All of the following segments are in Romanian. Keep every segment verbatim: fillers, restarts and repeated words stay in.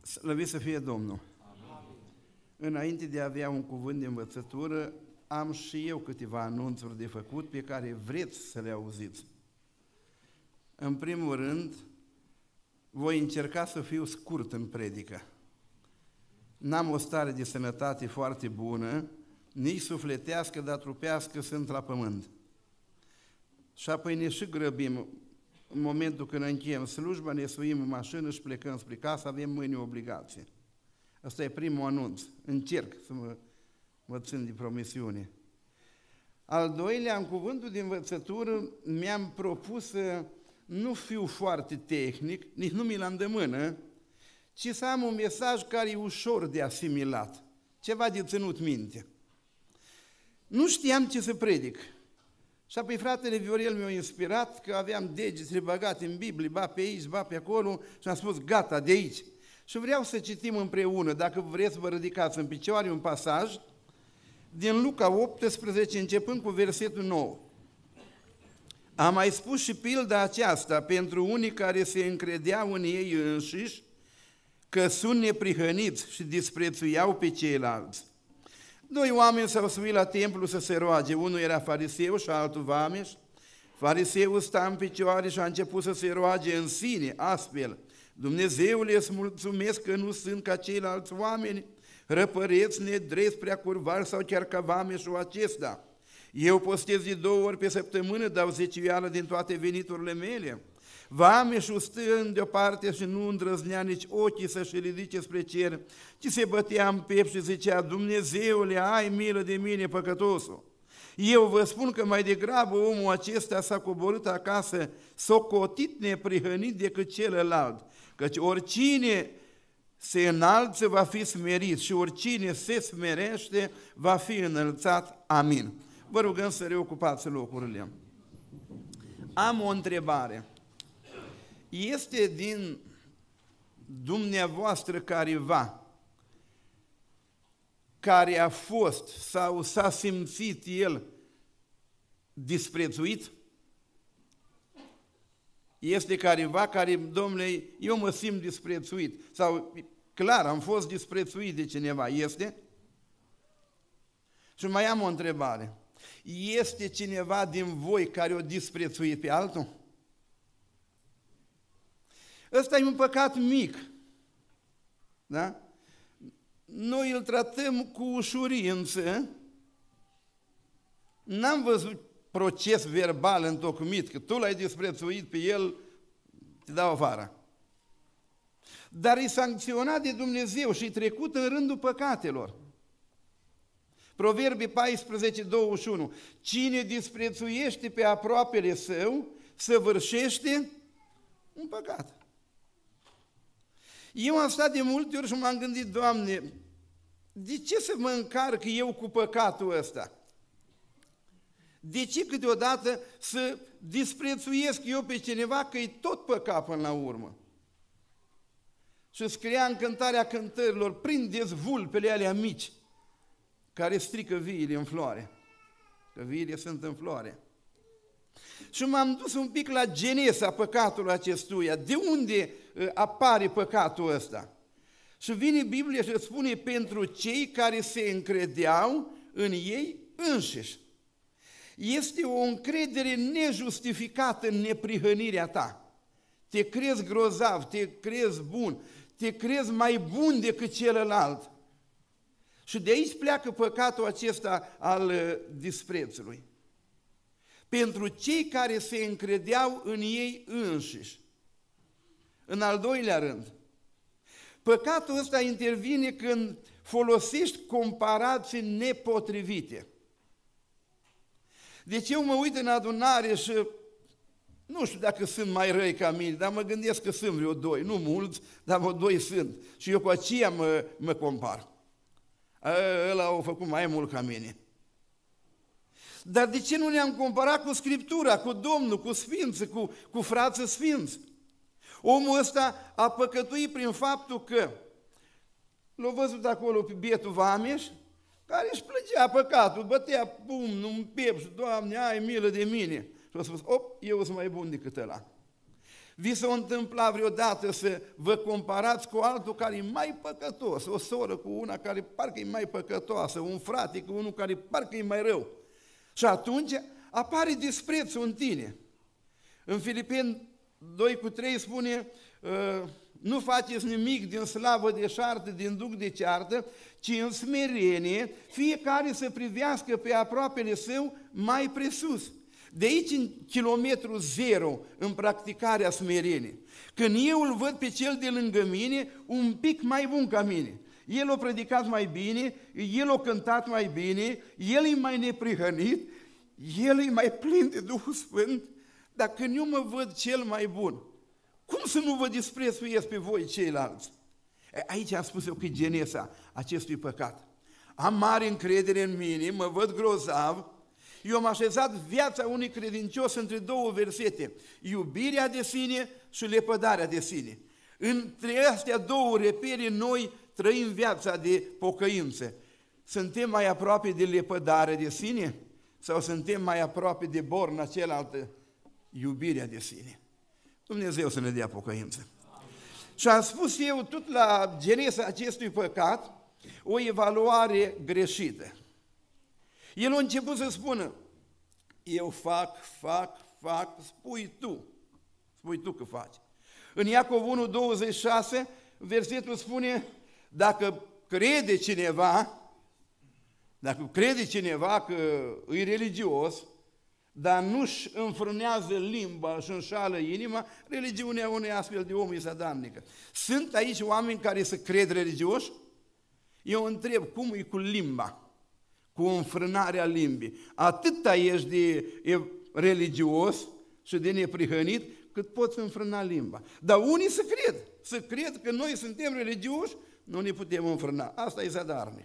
Slăvit să fie Domnul! Amin. Înainte de a avea un cuvânt de învățătură, am și eu câteva anunțuri de făcut pe care vreți să le auziți. În primul rând, voi încerca să fiu scurt în predică. N-am o stare de sănătate foarte bună, nici sufletească, dar trupească sunt la pământ. Și apoi ne și grăbim. În momentul când încheiem slujba, ne suim în mașină și plecăm spre casă, avem mâine o obligație. Asta e primul anunț. Încerc să mă, mă țin de promisiune. Al doilea, în cuvântul de învățătură, mi-am propus să nu fiu foarte tehnic, nici nu mi l-am de mână, ci să am un mesaj care e ușor de asimilat, ceva de ținut minte. Nu știam ce să predic. Și apoi fratele Viorel mi-a inspirat că aveam degetele băgate în Biblie, ba pe aici, ba pe acolo, și am spus, gata, de aici. Și vreau să citim împreună, dacă vreți să vă ridicați în picioare, un pasaj din Luca optsprezece, începând cu versetul nouă. Am mai spus și pilda aceasta pentru unii care se încredeau în ei înșiși că sunt neprihăniți și disprețuiau pe ceilalți. Doi oameni s-au suit la templu să se roage, unul era fariseu și altul vameș. Fariseul sta în picioare și a început să se roage în sine, astfel: Dumnezeule, îți mulțumesc că nu sunt ca ceilalți oameni, răpăreți, nedrept, prea curvari sau chiar ca vameșul acesta. Eu postez de două ori pe săptămână, dau zeciuială din toate veniturile mele. Vameșul stând deoparte și nu îndrăznea nici ochii să-și ridice spre cer, ci se bătea în piept și zicea: Dumnezeule, ai milă de mine, păcătosul. Eu vă spun că mai degrabă omul acesta s-a coborât acasă socotit neprihănit decât celălalt, căci oricine se înalță va fi smerit și oricine se smerește va fi înălțat. Amin. Vă rugăm să reocupați locurile. Am o întrebare. Este din dumneavoastră careva care a fost sau s-a simțit el disprețuit? Este careva care, domnule, eu mă simt disprețuit sau, clar, am fost disprețuit de cineva. Este? Și mai am o întrebare. Este cineva din voi care o disprețuit pe altul? Ăsta e un păcat mic, da? Noi îl tratăm cu ușurință, n-am văzut proces verbal întocmit, că tu l-ai disprețuit pe el, te dau afară. Dar e sancționat de Dumnezeu și e trecut în rândul păcatelor. Proverbii paisprezece, douăzeci și unu. Cine disprețuiește pe aproapele său, săvârșește un păcat. Eu am stat de multe ori și m-am gândit: Doamne, de ce să mă încarc eu cu păcatul ăsta? De ce câteodată să disprețuiesc eu pe cineva că e tot păcat până la urmă? Și scria în Cântarea Cântărilor: prindeți vulpele alea mici care strică viile în floare, că viile sunt în floare. Și m-am dus un pic la geneza păcatului acestuia, de unde apare păcatul ăsta. Și vine Biblia și spune: pentru cei care se încredeau în ei înșiși. Este o încredere nejustificată în neprihănirea ta. Te crezi grozav, te crezi bun, te crezi mai bun decât celălalt. Și de aici pleacă păcatul acesta al disprețului. Pentru cei care se încredeau în ei înșiși. În al doilea rând, păcatul ăsta intervine când folosești comparații nepotrivite. Deci eu mă uit în adunare și nu știu dacă sunt mai răi ca mine, dar mă gândesc că sunt vreo doi, nu mulți, dar vreo doi sunt. Și eu cu aceea mă, mă compar. Ăla a făcut mai mult ca mine. Dar de ce nu ne-am comparat cu Scriptura, cu Domnul, cu Sfinții, cu, cu frații Sfinți? Omul ăsta a păcătuit prin faptul că l-a văzut acolo pe bietul vameș, care își plăcea păcatul, bătea pumnul în piept și: Doamne, ai milă de mine. Și a spus: op, eu sunt mai bun decât ăla. Vi s-a întâmplat vreodată să vă comparați cu altul care e mai păcătos, o soră cu una care parcă e mai păcătoasă, un frate cu unul care parcă e mai rău. Și atunci apare disprețul în tine. În Filipeni doi cu trei spune, nu faceți nimic din slavă deșartă, din duc de ceartă, ci în smerenie fiecare să privească pe aproapele său mai presus. De aici în kilometru zero în practicarea smereniei. Când eu îl văd pe cel de lângă mine un pic mai bun ca mine. El a predicat mai bine, el a cântat mai bine, el e mai neprihănit, el e mai plin de Duhul Sfânt, dar când eu mă văd cel mai bun, cum să nu vă disprețuiesc pe voi ceilalți? Aici am spus eu că e genesa acestui păcat. Am mare încredere în mine, mă văd grozav, eu am așezat viața unui credincios între două versete, iubirea de sine și lepădarea de sine. Între astea două repere noi trăim viața de pocăință. Suntem mai aproape de lepădare de sine sau suntem mai aproape de borna cealaltă, iubirea de sine? Dumnezeu să ne dea pocăință. Și am spus eu tot la genesa acestui păcat o evaluare greșită. El a început să spună, eu fac, fac, fac, spui tu, spui tu că faci. În Iacov unu, douăzeci și șase, versetul spune, dacă crede cineva, dacă crede cineva că e religios, dar nu-și înfrânează limba și înșală inima, religiunea unei astfel de om e zadarnică. Sunt aici oameni care se cred religioși? Eu întreb, cum e cu limba? Cu înfrânarea limbii. Atâta ești de religios și de neprihănit, cât poți înfrâna limba. Dar unii se cred, se cred că noi suntem religioși, nu ne putem înfrâna. Asta e zadarnic.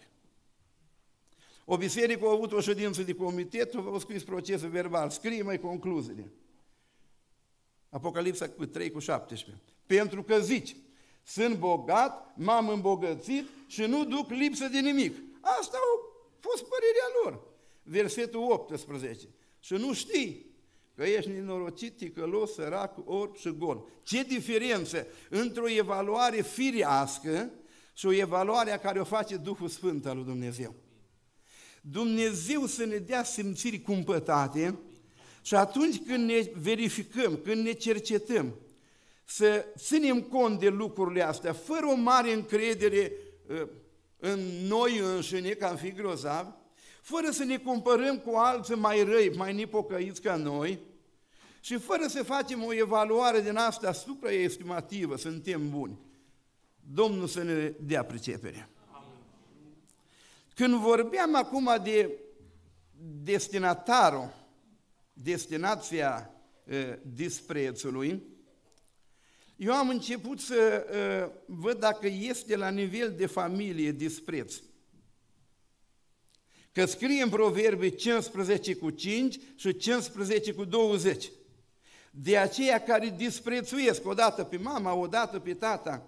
O biserică a avut o ședință de comitet, au scris procesul verbal, scrie mai concluziile. Apocalipsa cu trei cu șaptesprezece. Pentru că zici, sunt bogat, m-am îmbogățit și nu duc lipsă de nimic. Asta a fost părerea lor. Versetul optsprezece. Și nu știi că ești nenorocit, ticălos, sărac, orb și gol. Ce diferență între o evaluare firească și o evaluare care o face Duhul Sfânt al lui Dumnezeu. Dumnezeu să ne dea simțiri cumpătate și atunci când ne verificăm, când ne cercetăm, să ținem cont de lucrurile astea, fără o mare încredere în noi înșine, că am fi grozavi, fără să ne comparăm cu alții mai răi, mai nepocăiți ca noi și fără să facem o evaluare din asta supraestimativă, suntem buni. Domnul să ne dea pricepere. Când vorbeam acum de destinatarul, destinația e, disprețului, eu am început să e, văd dacă este la nivel de familie dispreț. Că scrie în Proverbii cincisprezece cu cinci și cincisprezece cu douăzeci. De aceia care disprețuiesc odată pe mama, odată pe tata.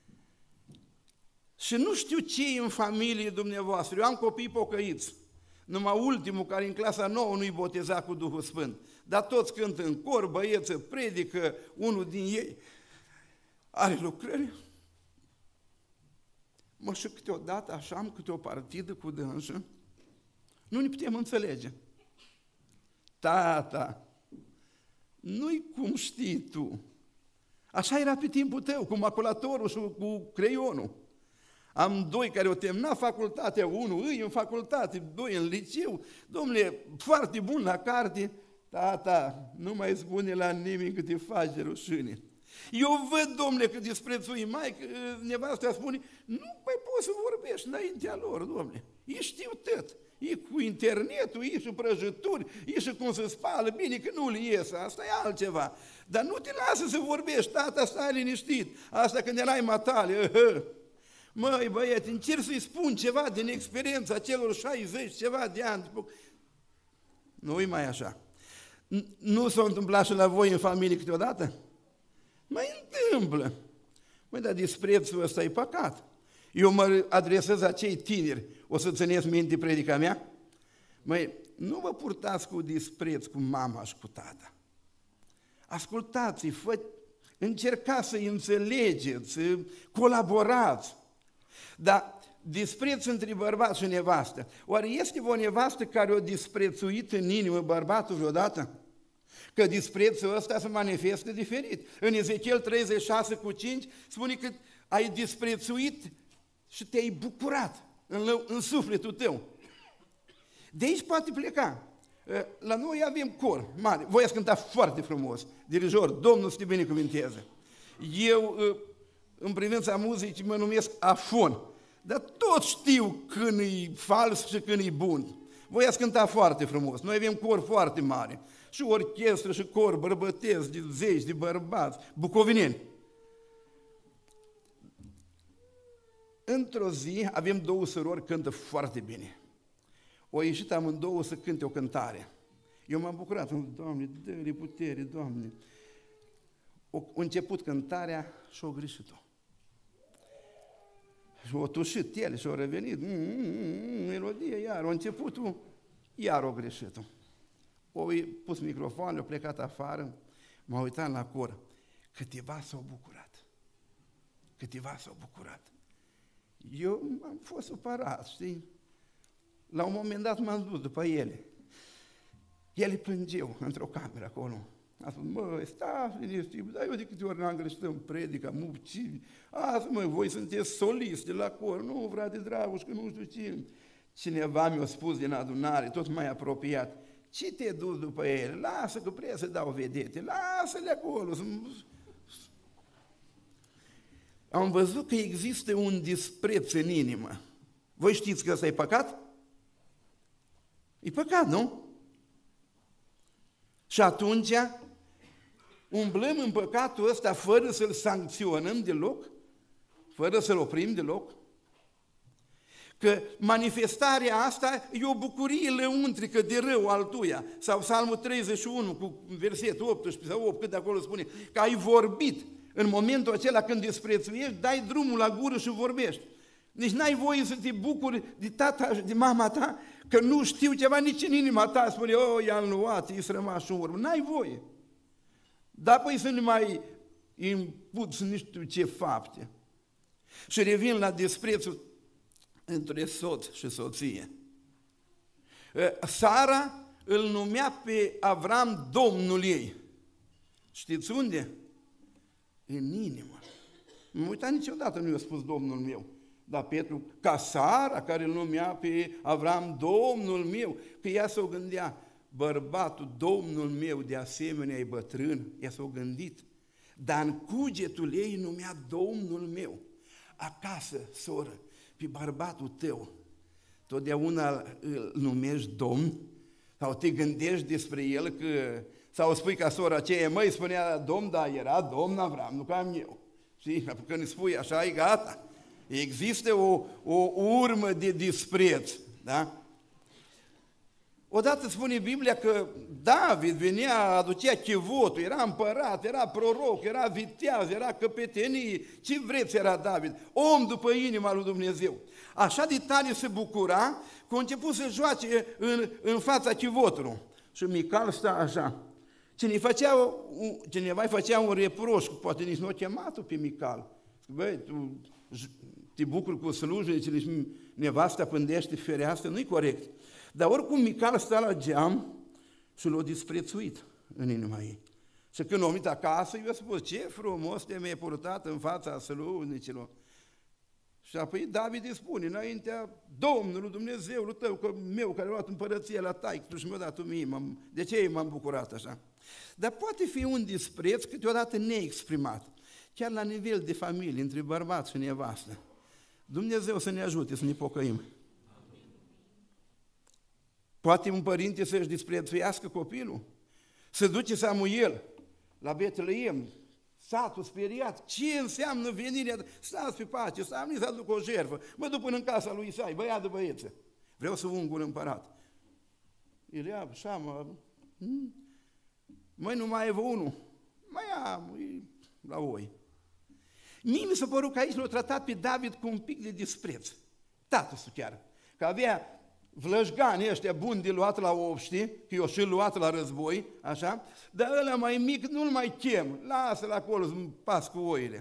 Și nu știu ce e în familie dumneavoastră. Eu am copii pocăiți. Numai ultimul, care în clasa nouă nu-i boteza cu Duhul Sfânt. Dar toți cântă în cor, băieță, predică, unul din ei are lucrări. Mă, și câteodată așa am câte o partidă cu dânsă, nu ne putem înțelege. Tata, nu-i cum știi tu. Așa era pe timpul tău, cu maculatorul și cu creionul. Am doi care au terminat facultatea, unul îi în facultate, doi în liceu, domnule, foarte bun la carte, tata, nu mai spune la nimeni că te faci de rușine. Eu văd, domnule, că disprețui mai, că nevastă spune, nu mai poți să vorbești înaintea lor, domnule, ei știu tot. E cu internetul, e și prăjituri, e și cum se spală, bine că nu le iese, asta e altceva. Dar nu te lasă să vorbești, tata, stai liniștit, asta când erai matale, măi băiete, încerc să-i spun ceva din experiența celor șaizeci, ceva de ani. Nu-i mai așa. Nu s-a întâmplat și la voi în familie câteodată? Mai întâmplă. Măi, dar disprețul ăsta e păcat. Eu mă adresez acei tineri, o să țineți minte predica mea? Măi, nu vă purtați cu dispreț cu mama și cu tata. Ascultați-i, fă, încercați să-i înțelegeți, să colaborați. Dar dispreț între bărbat și nevastă. Oare este o nevastă care o disprețuit în inimă bărbatul vreodată? Că disprețul ăsta se manifestă diferit. În Ezechiel treizeci și șase cu cinci spune că ai disprețuit și te-ai bucurat în, în sufletul tău. De aici poate pleca. La noi avem cor mare. Voi ați cântat foarte frumos. Dirijor, Domnul să te binecuvinteze. Eu, în privința muzicii, mă numesc afon. Dar tot știu când e fals și când e bun. Voi ați cântat foarte frumos. Noi avem cor foarte mare. Și orchestră și cor bărbătesc de zeci de bărbați, bucovineni. Într-o zi avem două surori, cântă foarte bine. O ieșit amândouă să cânte o cântare. Eu m-am bucurat, Doamne, dă-le putere, Doamne. O început cântarea și o greșit-o. Și o tușit ele și o revenit, mm, mm, mm, melodie, iar o începutul, iar o greșit-o. O pus microfonul, a plecat afară, m-a uitat la cor. Câteva s-au bucurat. Câteva s-au bucurat. Eu am fost supărat, știi? La un moment dat m-am dus după ele. Ele plângeau într-o cameră acolo. A spus, măi, stați liniștit, dar eu de câte ori n-am greșit în predica, mă ucid. Azi, măi, voi sunteți solisti de la cor, nu, frate Dragoș, că nu știu ce. Cineva mi-a spus din adunare, tot mai apropiat, ce te duci după ele? Lasă că prea să dau vedete, lasă-le acolo. Am văzut că există un dispreț în inimă. Voi știți că ăsta e păcat? E păcat, nu? Și atunci umblăm în păcatul ăsta fără să-l sancționăm deloc, fără să-l oprim deloc. Că manifestarea asta e o bucurie lăuntrică de rău altuia. Sau Psalmul treizeci și unu cu versetul optsprezece sau opt, cât de acolo spune, că ai vorbit în momentul acela când disprețuiești, dai drumul la gură și vorbești. Deci n-ai voie să te bucuri de tata și de mama ta, că nu știu ceva nici în inima ta, spune, o, i-am luat, i-s rămas în urmă. N-ai voie. Dar apoi să nu mai impuți nu știu ce fapte. Și revin la disprețul între soț și soție. Sara îl numea pe Avram Domnul ei. Știți unde? În inimă. Nu uita niciodată, nu i-a spus Domnul meu. Dar Petru, ca Sara, care îl numea pe Avram Domnul meu, că ea s-o gândea, bărbatul Domnul meu de asemenea e bătrân, ea s-o gândit, dar în cugetul ei numea Domnul meu. Acasă, soră, pe bărbatul tău, totdeauna îl numești Domn? Sau te gândești despre el că, sau spui ca sora aceea, măi, spunea Domn, dar era Domn Avram, nu cam eu. Știi? Când îi spui așa, e gata. Există o, o urmă de dispreț, da? Odată spune Biblia că David venea, aducea chivotul, era împărat, era proroc, era viteaz, era căpetenie, ce vreți era David, om după inima lui Dumnezeu. Așa de tare se bucura că a început să joace în, în fața chivotului. Și Mical sta așa. Cine făcea, cineva îi făcea un reproș, poate nici nu a chemat-o pe Mical. Băi, tu te bucuri cu slujile, nici nevasta pândește fereastră, nu-i corect. Dar oricum Mical sta la geam și l-a disprețuit în inima ei. Și când a venit acasă, i-a spus, ce frumos te mi-ai purtat în fața slujnicilor. Și apoi David îi spune, înaintea Domnului Dumnezeului tău, că meu care a luat împărăție la taică și mi-a dat mie, de ce m-am bucurat așa? Dar poate fi un dispreț câteodată neexprimat, chiar la nivel de familie, între bărbat și nevastă. Dumnezeu să ne ajute să ne pocăim. Poate un părinte să-și disprețuiască copilul? Să duce Samuel la Betleem, satul speriat, ce înseamnă venirea, stați pe pace, stați să aduc o jertfă, mă duc până în casa lui Isai, băiat de băieță, vreau să ungur împărat. Eliab, Șama, hmm? Măi, nu mai e unul, mai am, e la oi. Mie mi s-a părut că aici l-a tratat pe David cu un pic de dispreț, tatăl chiar, că avea vlăjgani ăștia buni de luat la obști, că eu și luat la război, așa, dar ăla mai mic nu-l mai chem, lasă-l acolo, îmi pas cu oile.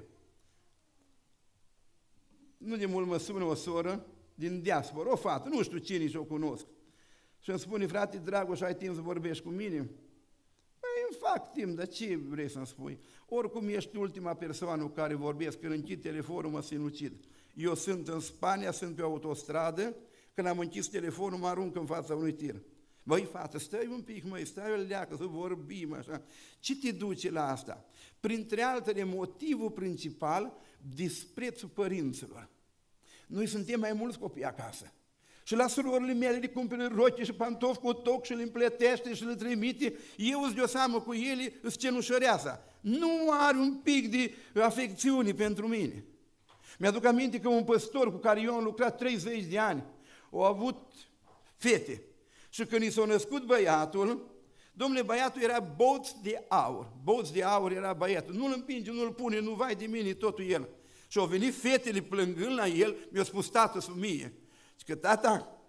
Nu de mult mă sună o soră din diaspora, o fată, nu știu cine și-o cunosc. Și îmi spune, frate Dragoș, ai timp să vorbești cu mine? Păi îmi fac timp, dar ce vrei să-mi spui? Oricum ești ultima persoană cu care vorbesc, când închid telefonul mă sinucid. Eu sunt în Spania, sunt pe autostradă, când am închis telefonul mă arunc în fața unui tir. Băi, fată, stai un pic, măi, stai o leacă să vorbim așa. Ce te duce la asta? Printre altele, motivul principal, disprețul părinților. Noi suntem mai mulți copii acasă. Și la surorile mele le cumpără rochi și pantofi cu toc și le împletește și le trimite. Eu îți de o seamă cu ele, îți cenușăreasa. Nu are un pic de afecțiune pentru mine. Mi-aduc aminte că un păstor cu care eu am lucrat treizeci de ani, a avut fete. Și când i s-a născut băiatul, domnule, băiatul era boț de aur. Boț de aur era băiatul. Nu-l împinge, nu-l pune, nu vai de mine, totul el. Și au venit fetele plângând la el, mi-a spus tată să mie. Și că tata,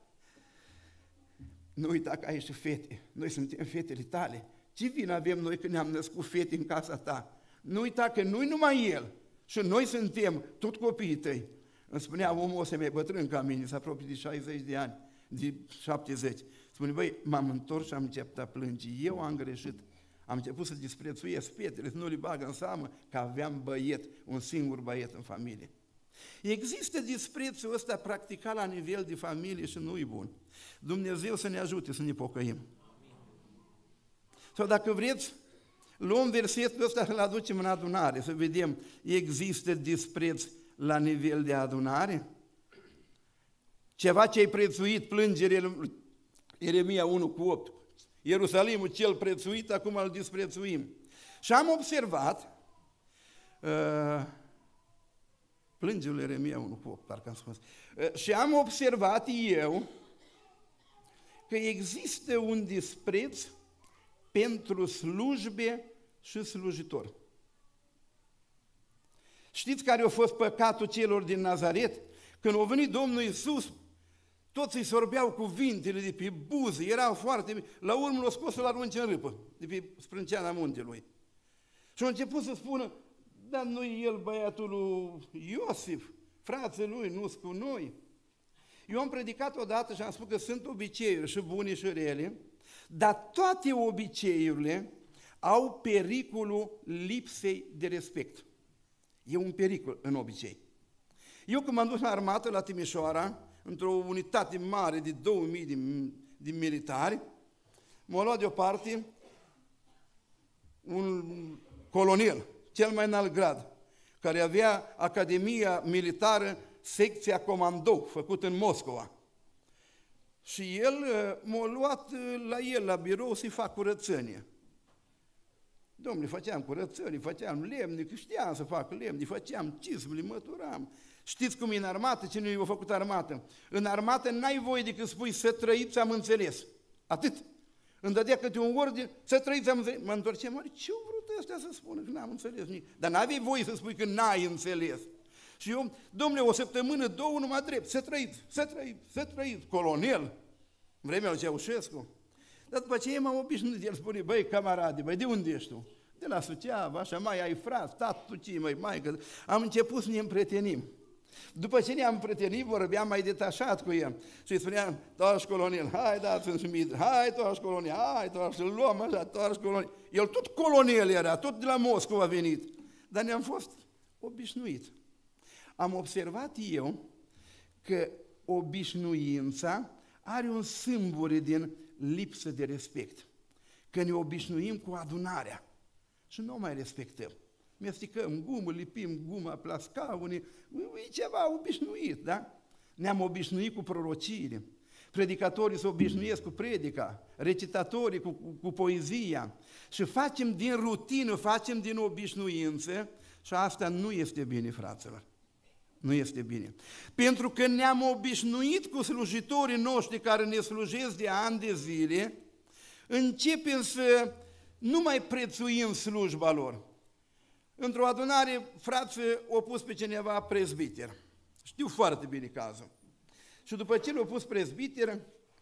nu uita că ai și fete, noi suntem fetele tale. Ce vină avem noi când ne-am născut fete în casa ta? Nu uita că nu-i numai el, și noi suntem tot copiii tăi. Îmi spunea omul ăsta mai bătrân ca mine, s-a apropiat de șaizeci de ani, de șaptezeci. Spune, băi, m-am întors și am început a plânge, eu am greșit. Am început să disprețuiesc fetele, să nu le bag în seamă că aveam băiet, un singur băiet în familie. Există disprețul ăsta practicat la nivel de familie și nu-i bun. Dumnezeu să ne ajute să ne pocăim. Sau dacă vreți, luăm versetul ăsta și îl aducem în adunare, să vedem, există dispreț la nivel de adunare? Ceva ce ai prețuit, plângere Ieremia unu cu opt. Ierusalimul cel prețuit, acum îl disprețuim. Și am observat, uh, plângeul Ieremia unu cu opt, parcă am spus, uh, și am observat eu că există un dispreț pentru slujbe și slujitor. Știți care a fost păcatul celor din Nazaret? Când a venit Domnul Iisus, toți îi sorbeau cuvintele de pe buze, erau foarte... La urmă l-a scos să-l arunce în râpă, de pe sprânceana muntelui. Și a început să spună, dar nu-i el băiatul lui Iosif, frații lui, nu-s cu noi. Eu am predicat odată și am spus că sunt obiceiuri și bune și rele, dar toate obiceiurile au pericolul lipsei de respect. E un pericol în obicei. Eu când m-am dus la armată la Timișoara, într-o unitate mare de două mii de, de militari, m-a luat deoparte un colonel, cel mai înalt grad, care avea Academia Militară, secția comandou, făcută în Moscova. Și el m-a luat la el, la birou, să-i fac curățenie. Dom'le, făceam curățării, făceam lemne, că știam să fac lemne, făceam cizmele, măturam. Știți cum e în armată? Cine i-a făcut armată? În armată n-ai voie decât spui să trăiți, am înțeles. Atât. Îmi dădea câte un ordine, să trăiți, am înțeles. Mă întorceam, oare ce-au vrut ăstea să spună că n-am înțeles nimic? Dar n-aveai voie să spui că n-ai înțeles. Și eu, dom'le, o săptămână, două, numai drept, să trăiți, să trăiți, să trăiți, colonel, în vremea lui Ceaușescu. Dar după ce m-am obișnuit, el spune, băi, camarade, băi, de unde ești tu? De la Suceava, așa, mai ai frați, tatu, tu ce, măi, maică. Am început să ne împrietenim. După ce ne-am împrietenit, vorbeam mai detașat cu el. Și îi spuneam, toarși colonel, hai dați-mi șmid, hai toarși colonel, hai toarși, îl luăm așa, toarși colonel. El tot colonel era, tot de la Moscova a venit. Dar ne-am fost obișnuit. Am observat eu că obișnuința are un sâmbure din lipsă de respect. Că ne obișnuim cu adunarea și nu mai respectăm. Mestecăm gumă, lipim guma pe la scaune, e ceva obișnuit, da? Ne-am obișnuit cu prorociile. Predicatorii se obișnuiesc cu predica, recitatorii cu, cu, cu poezia și facem din rutină, facem din obișnuință și asta nu este bine, fraților. Nu este bine. Pentru că ne-am obișnuit cu slujitorii noștri care ne slujesc de ani de zile, începem să nu mai prețuim slujba lor. Într-o adunare, frații au pus pe cineva prezbiter. Știu foarte bine cazul. Și după ce l-au pus prezbiter,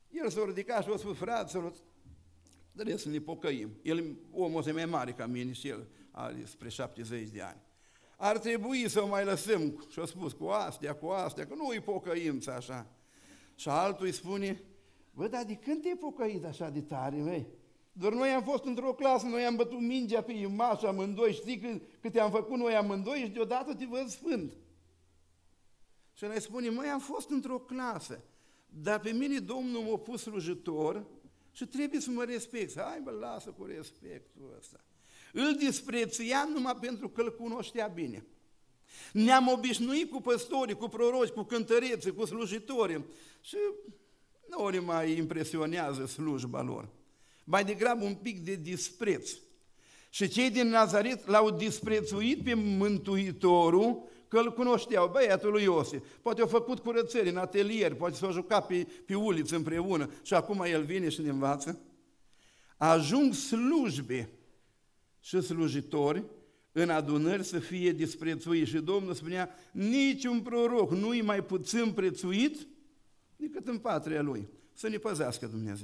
El s-a ridicat și a spus, fraților, trebuie să ne pocăim. El, omul ăsta e mai mare ca mine și el are spre șaptezeci de ani. Ar trebui să o mai lăsăm, și-a spus, cu astea, cu astea, că nu îi pocăință așa. Și altul îi spune, bă, dar de când te-ai pocăit așa de tare, măi? Doar noi am fost într-o clasă, noi am bătut mingea pe imaș amândoi, știi cât, câte am făcut noi amândoi și deodată te văd sfânt. Și el îi spune, măi, am fost într-o clasă, dar pe mine Domnul m-a pus slujitor și trebuie să mă respect. Hai, bă, lasă cu respectul ăsta. Îl disprețuia numai pentru că îl cunoștea bine. Ne-am obișnuit cu păstorii, cu proroci, cu cântăreții, cu slujitorii și nu ne mai impresionează slujba lor. Mai degrabă un pic de dispreț. Și cei din Nazaret l-au disprețuit pe Mântuitorul că îl cunoșteau, băiatul lui Iosif. Poate au făcut curățări în atelier, poate s-au jucat pe, pe uliță împreună și acum el vine și ne învață. Ajung slujbe și slujitori în adunări să fie disprețuiți. Și Domnul spunea, niciun proroc nu e mai puțin prețuit decât în patria lui. Să ne păzească Dumnezeu.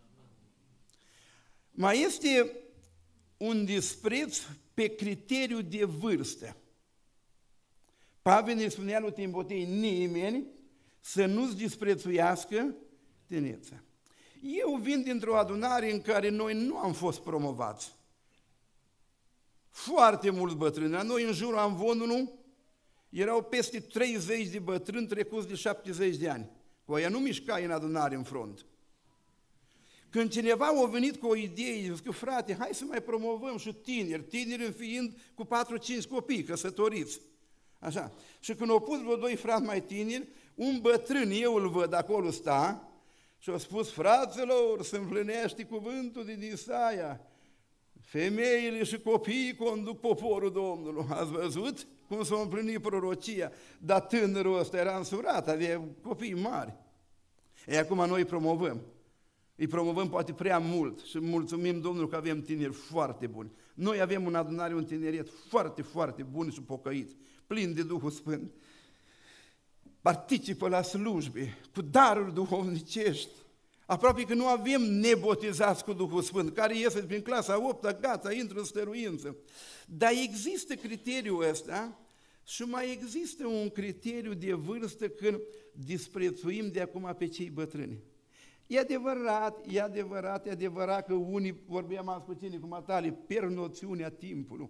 Mai este un dispreț pe criteriu de vârstă. Pavel ne spunea lui Timotei, nimeni să nu-ți disprețuiască tinerețea. Eu vin dintr-o adunare în care noi nu am fost promovați. Foarte mulți bătrâni. La noi în jurul amvonului erau peste treizeci de bătrâni trecuți de șaptezeci de ani. Cu aia nu mișcai în adunare în front. Când cineva a venit cu o idee, zice că frate, hai să mai promovăm și tineri, tineri fiind cu patru-cinci copii căsătoriți. Așa. Și când au pus vreo doi frați mai tineri, un bătrân, eu îl văd acolo sta, și a spus, fraților, se împlinește cuvântul din Isaia. Femeile și copiii conduc poporul Domnului. Ați văzut cum s-a împlinit prorocia? Dar tânărul ăsta era însurat, avea copii mari. E acum noi îi promovăm. Îi promovăm poate prea mult și mulțumim Domnului că avem tineri foarte buni. Noi avem în adunare un tineret foarte, foarte bun și pocăit, plin de Duhul Sfânt. Participă la slujbe, cu daruri duhovnicești. Aproape că nu avem nebotezați cu Duhul Sfânt, care iese prin clasa a opta, gata, intră în stăruință. Dar există criteriul ăsta și mai există un criteriu de vârstă când disprețuim de acum pe cei bătrâni. E adevărat, e adevărat, e adevărat că unii, vorbeam azi cu tine, cu matale, pierd noțiunea timpului.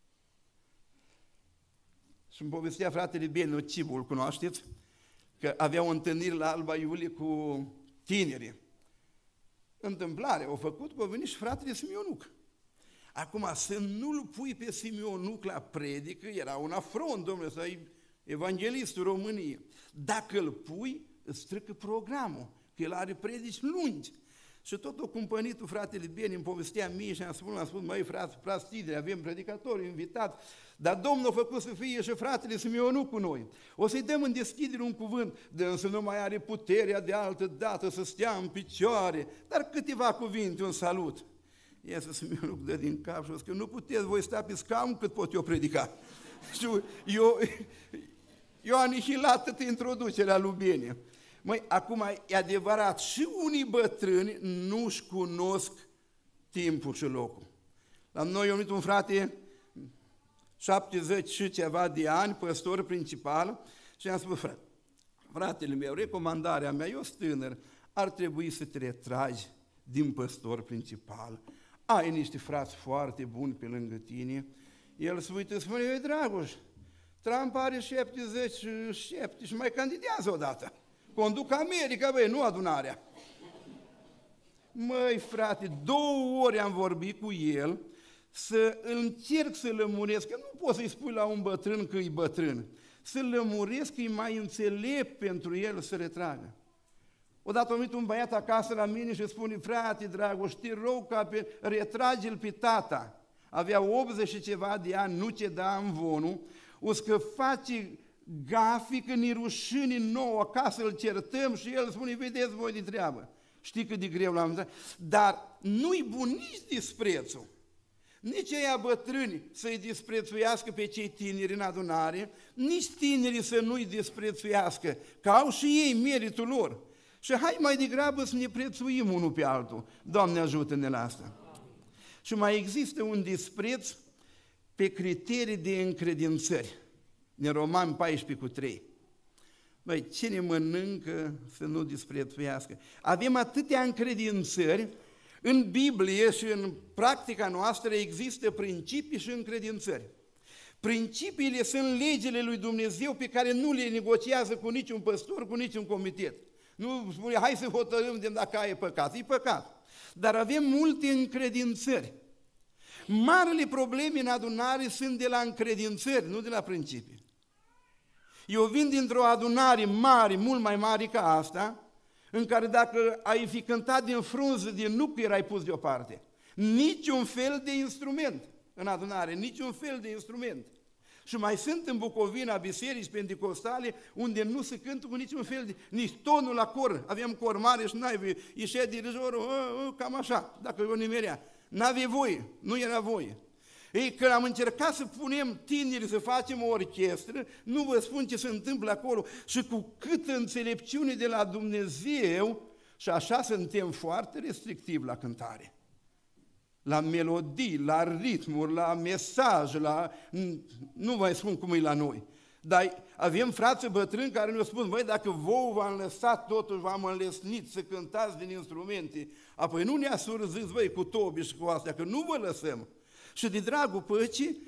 Și îmi povestea fratele Bielno Cibu, îl cunoașteți? Că avea o întâlnire la Alba Iulie cu tinerii. Întâmplare, au făcut, că a venit și fratele Simionuc. Acum, să nu-l pui pe Simionuc la predică, era un afront, domnule, să ai evanghelistul României. Dacă îl pui, îți strică programul, că el are predici lungi. Și tot o cumpănitul fratele Beni îmi povestea mie și am spus, am spus, măi, frați, frați tideri, avem predicatori invitați, dar Domnul a făcut să fie și fratele Simionuc cu noi. O să-i dăm în deschidere un cuvânt, de însă nu mai are puterea de altă dată să stea în picioare, dar câteva cuvinte, un salut. Iese Simionuc dă din cap și o că nu puteți voi sta pe scaun cât pot eu predica. Și eu, eu anihilat toată introducerea lui Beni. Măi, acum e adevărat, și unii bătrâni nu-și cunosc timpul și locul. La noi a venit un frate, șaptezeci și ceva de ani, păstor principal, și am spus, frate, fratele meu, recomandarea mea, eu sunt tânăr, ar trebui să te retragi din păstor principal. Ai niște frați foarte buni pe lângă tine. El se uită, spune, eu, Dragoș, Trump are șaptezeci și șapte și mai candidează odată. Conduc America, băi, nu adunarea. Măi, frate, două ori am vorbit cu el să încerc să lămuresc, că nu poți să-i spui la un bătrân că e bătrân, să lămuresc că e mai înțelept pentru el să retragă. Odată a venit un băiat acasă la mine și spune, frate, Dragoș, te rog ca pe, retrage-l pe tata. Avea optzeci și ceva de ani, nu ceda în vonul, o să face gafi că ne rușine nouă acasă, îl certăm și el spune, vedeți voi de treabă. Știi cât de greu l-am dat? Dar nu-i bun nici disprețul. Nici ăia bătrâni să-i disprețuiască pe cei tineri în adunare, nici tinerii să nu-i disprețuiască, că au și ei meritul lor. Și hai mai degrabă să ne prețuim unul pe altul. Doamne, ajută-ne la asta. Și mai există un dispreț pe criterii de încredințări. În Romani paisprezece cu trei. Băi, cine mănâncă să nu disprețuiască? Avem atâtea încredințări, în Biblie și în practica noastră există principii și încredințări. Principiile sunt legile lui Dumnezeu pe care nu le negociază cu niciun păstor, cu niciun comitet. Nu spune, hai să hotărâm de dacă ai păcat, e păcat. Dar avem multe încredințări. Marile probleme în adunare sunt de la încredințări, nu de la principii. Eu vin dintr-o adunare mare, mult mai mare ca asta, în care dacă ai fi cântat din frunză, din nuc, erai pus deoparte. Niciun fel de instrument în adunare, niciun fel de instrument. Și mai sunt în Bucovina biserici pentecostale unde nu se cântă cu niciun fel de, nici tonul la cor. Aveam cor mare și n-ai, ieșea dirijorul, a, a, cam așa, dacă o nimerea. N-avea voie, nu era voie. Ei, când am încercat să punem tineri să facem o orchestră, nu vă spun ce se întâmplă acolo și cu câtă înțelepciune de la Dumnezeu, și așa suntem foarte restrictivi la cântare. La melodii, la ritmuri, la mesaj, la... nu vă spun cum e la noi. Dar avem frați bătrâni care ne-au spus, băi, dacă vouă v-am lăsat totuși, v-am înlesnit să cântați din instrumente, apoi nu ne-a surzit, băi, cu tobi și cu astea, că nu vă lăsăm. Și de dragul păcii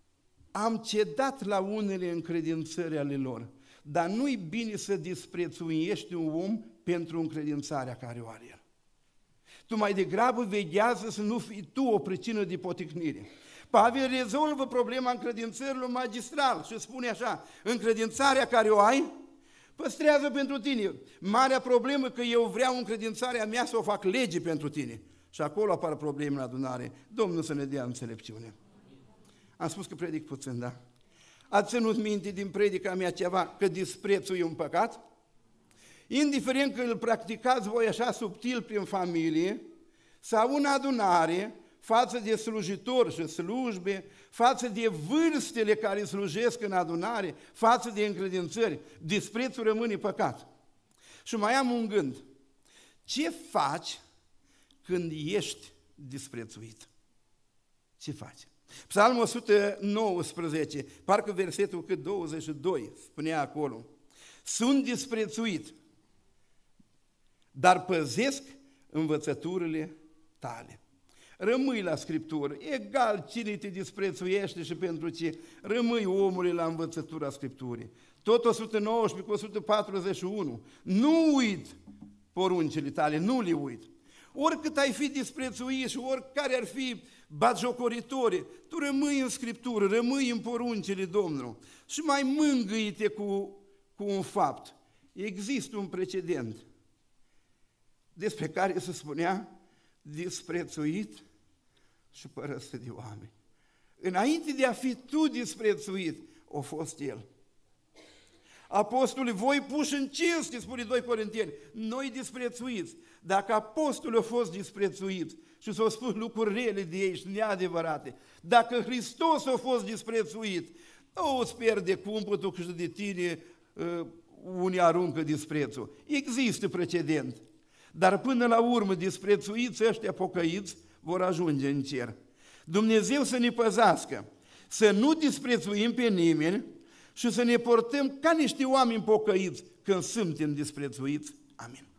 am cedat la unele încredințări ale lor. Dar nu-i bine să disprețuiești un om pentru încredințarea care o are el. Tu mai degrabă veghează să nu fii tu o pricină de poticnire. Pavel rezolvă problema încredințărilor magistral și spune așa, încredințarea care o ai, păstrează pentru tine. Marea problemă că eu vreau încredințarea mea să o fac lege pentru tine. Și acolo apar probleme în adunare. Domnul să ne dea înțelepciune. Am spus că predic puțin, da? Ați ținut minte din predica mea ceva, că disprețul e un păcat? Indiferent că îl practicați voi așa subtil prin familie sau în adunare, față de slujitori și slujbe, față de vârstele care slujesc în adunare, față de încredințări, disprețul rămâne păcat. Și mai am un gând. Ce faci când ești disprețuit? Ce faci? Psalmul o sută nouăsprezece, parcă versetul cât douăzeci și doi, spunea acolo, sunt disprețuit, dar păzesc învățăturile tale. Rămâi la Scriptură, egal cine te disprețuiește și pentru ce, rămâi omule la învățătura Scripturii. Tot o sută nouăsprezece cu o sută patruzeci și unu, nu uit poruncile tale, nu le uit. Oricât ai fi disprețuit și oricare ar fi batjocoritorii, tu rămâi în Scriptură, rămâi în poruncile Domnului și mai mângâie-te cu, cu un fapt. Există un precedent despre care se spunea disprețuit și părăsit de oameni. Înainte de a fi tu disprețuit, a fost el. Apostolii, voi puși în cinste, spune doi Corinteni, noi disprețuiți. Dacă apostolii au fost disprețuiți și s-au spus lucruri rele de ei și neadevărate, dacă Hristos a fost disprețuit, nu îți pierde cumpătul că și de tine uh, unii aruncă disprețul. Există precedent. Dar până la urmă, disprețuiți ăștia pocăiți vor ajunge în cer. Dumnezeu să ne păzească, să nu disprețuim pe nimeni și să ne portăm ca niște oameni pocăiți când suntem disprețuiți. Amin.